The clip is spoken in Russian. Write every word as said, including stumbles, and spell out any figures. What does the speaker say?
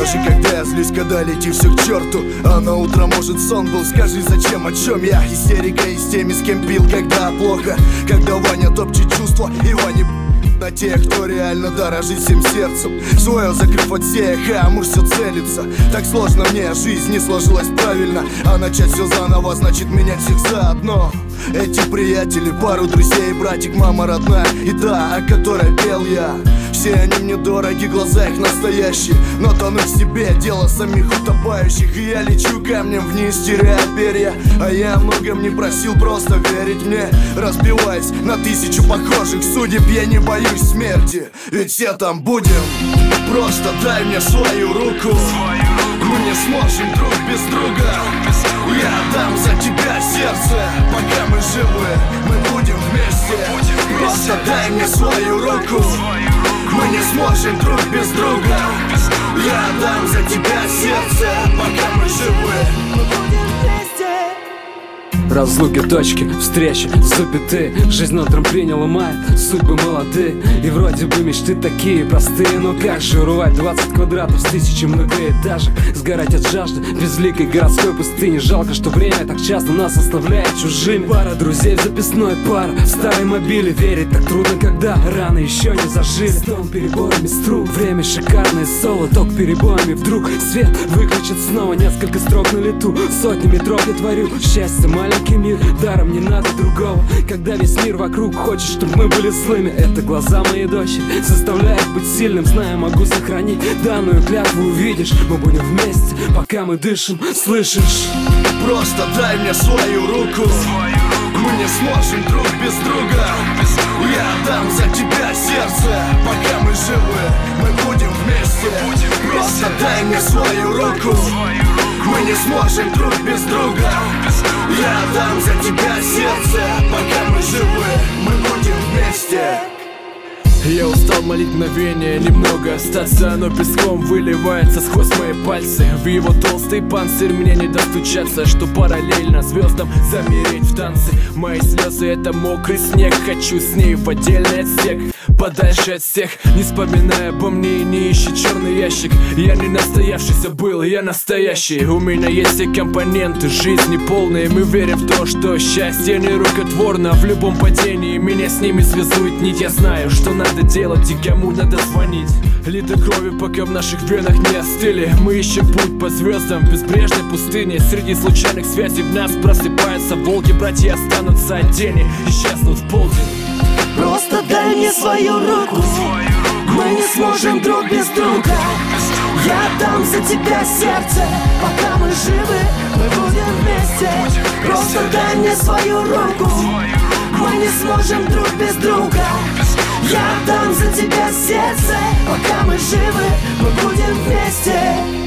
тоже, когда я злюсь, когда лети все к черту. А на утро может сон был, скажи зачем, о чем я. Истерика и с теми, с кем пил, когда плохо. Когда Ваня топчет чувства и Ваня на тех, кто реально дорожит всем сердцем. Свое закрыв от всех, а муж все целится. Так сложно мне, жизнь не сложилась правильно. А начать все заново значит менять всех заодно. Эти приятели, пару друзей, братик, мама родная и та, о которой пел я. Все они мне дороги, глаза их настоящие, но тону в себе, дело самих утопающих. И я лечу камнем вниз, теряя перья. А я о многом не просил, просто верить мне. Разбиваясь на тысячу похожих судеб, я не боюсь смерти, ведь все там будем. Просто дай мне свою руку, мы не сможем друг без друга. Я отдам за тебя сердце, пока мы живы, мы будем вместе. Просто дай мне свою руку, мы не сможем друг без друга. Я отдам за тебя сердце, пока мы живы, мы будем вместе. Разлуки, точки, встречи, запятые. Жизнь на трамплине ломает судьбы молодые. И вроде бы мечты такие простые, но как же урвать двадцать квадратов с тысячи многоэтажек? Сгорать от жажды в безликой городской пустыне. Жалко, что время так часто нас оставляет чужими. Пара друзей в записной, пара в старой мобиле. Верить так трудно, когда раны еще не зажили. Стон переборами струн, время шикарное соло. Ток перебоями, вдруг свет выключит снова. Несколько строк на лету, сотни метров я творю. Счастье маленький мир, даром не надо другого. Когда весь мир вокруг хочет, чтобы мы были злыми. Это глаза моей дочери заставляют быть сильным. Зная, могу сохранить данную клятву, увидишь. Мы будем вместе, пока мы дышим, слышишь? Просто дай мне свою руку, мы не сможем друг без друга. Я отдам за тебя сердце, пока мы живы, мы будем вместе. Просто дай мне свою руку, мы не сможем друг без друга. Я отдам за тебя сердце, пока мы живы, мы будем вместе. Я устал молить мгновение, немного остаться. Оно песком выливается сквозь мои пальцы. В его толстый панцирь мне не достучаться, что параллельно звездам замереть в танце. Мои слезы — это мокрый снег. Хочу с ней в отдельный отсек, подальше от всех. Не вспоминая обо мне и не ищи черный ящик. Я не настоявшийся был, я настоящий. У меня есть все компоненты жизни полные. Мы верим в то, что счастье не рукотворно. В любом падении меня с ними связует нить. Я знаю, что надо делать и кому надо звонить. Литы крови, пока в наших венах не остыли. Мы ищем путь по звездам в безбрежной пустыне. Среди случайных связей в нас просыпаются волки. Братья останутся отдельно, исчезнут в полдень. Просто дай мне свою руку, мы не сможем друг без друга. Я отдам за тебя сердце, пока мы живы, мы будем вместе. Просто дай мне свою руку, мы не сможем друг без друга. Я отдам за тебя сердце, пока мы живы, мы будем вместе.